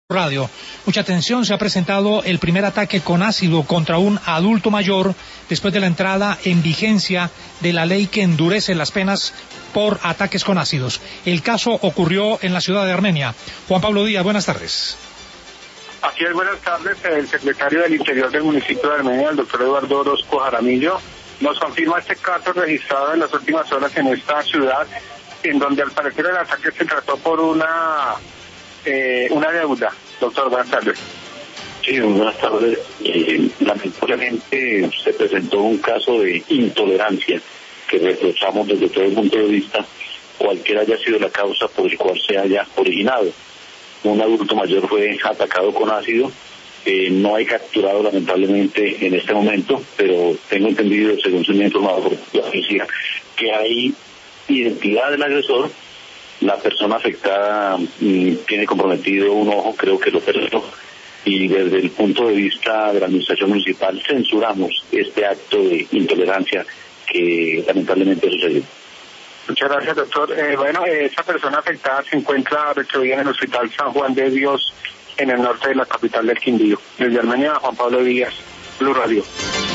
Radio. Mucha atención, se ha presentado el primer ataque con ácido contra un adulto mayor después de la entrada en vigencia de la ley que endurece las penas por ataques con ácidos. El caso ocurrió en la ciudad de Armenia. Juan Pablo Díaz, buenas tardes. Así es, buenas tardes. El secretario del Interior del municipio de Armenia, el doctor Eduardo Orozco Jaramillo, nos confirma este caso registrado en las últimas horas en esta ciudad, en donde al parecer el ataque se trató por una deuda. Doctor, buenas tardes. Sí, buenas tardes. Lamentablemente se presentó un caso de intolerancia que reprochamos desde todo el punto de vista, cualquiera haya sido la causa por el cual se haya originado. Un adulto mayor fue atacado con ácido, no hay capturado lamentablemente en este momento, pero tengo entendido, según se me ha informado por la policía, que hay identidad del agresor. La persona afectada tiene comprometido un ojo, creo que lo perdió, y desde el punto de vista de la administración municipal censuramos este acto de intolerancia que lamentablemente sucedió. Muchas gracias, doctor. Esa persona afectada se encuentra recluida en el Hospital San Juan de Dios, en el norte de la capital del Quindío. Desde Armenia, Juan Pablo Díaz, Blue Radio.